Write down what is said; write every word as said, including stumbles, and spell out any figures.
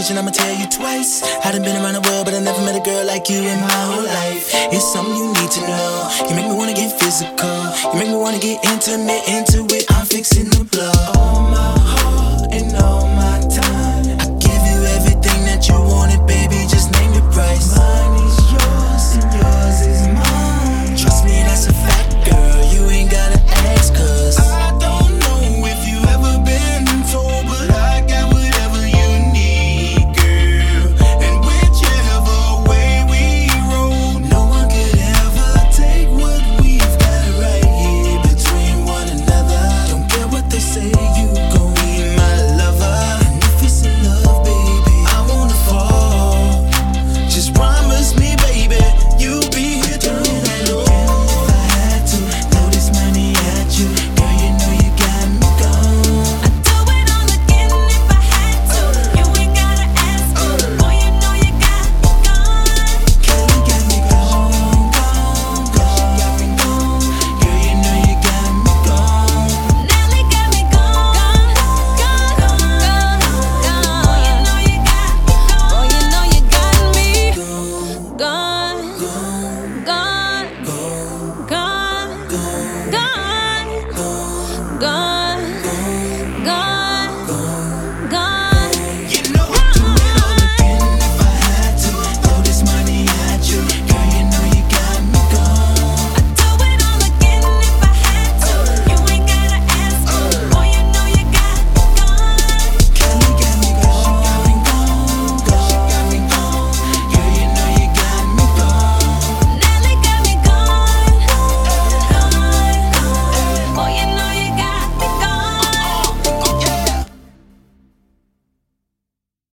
attention, I'ma tell you twice. I done been around the world, but I never met a girl like you in my whole life. It's something you need to know. You make me wanna get physical. You make me wanna get intimate, into it. I'm fixing to blow all my heart and all